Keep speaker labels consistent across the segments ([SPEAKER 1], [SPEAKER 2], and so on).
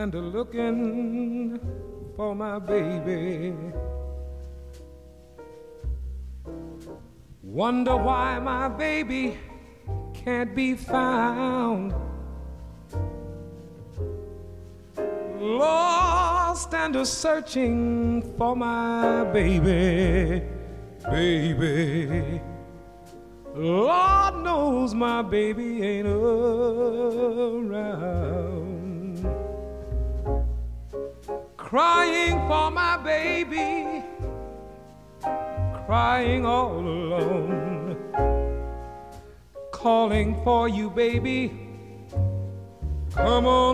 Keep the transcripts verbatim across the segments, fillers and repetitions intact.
[SPEAKER 1] and a looking for my baby. Wonder why my baby can't be found. Lost and a searching for my baby, baby. Lord knows my baby ain't around. Crying for my baby, crying all alone. Calling for you, baby, come on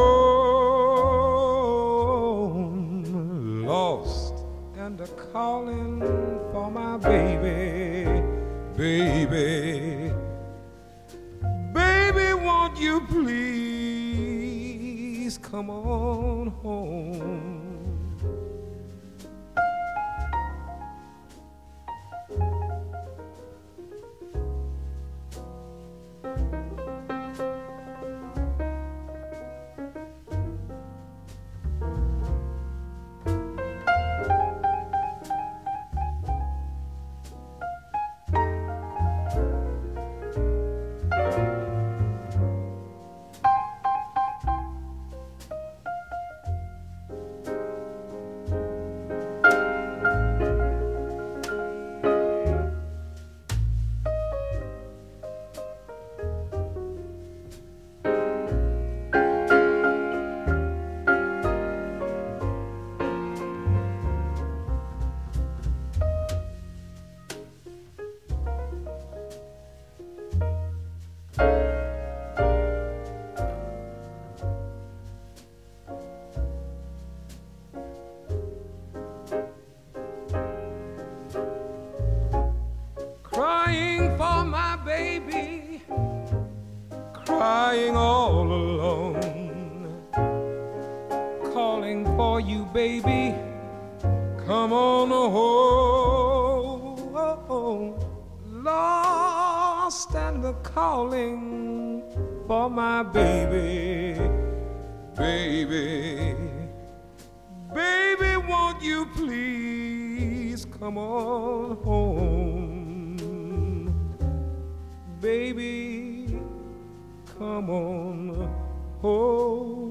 [SPEAKER 1] home. Lost and a calling for my baby, baby. Baby, won't you please come on home? Crying all alone, calling for you, baby, come on home. Lost and a calling for my baby, baby. Baby, won't you please come on home, baby. Come on home.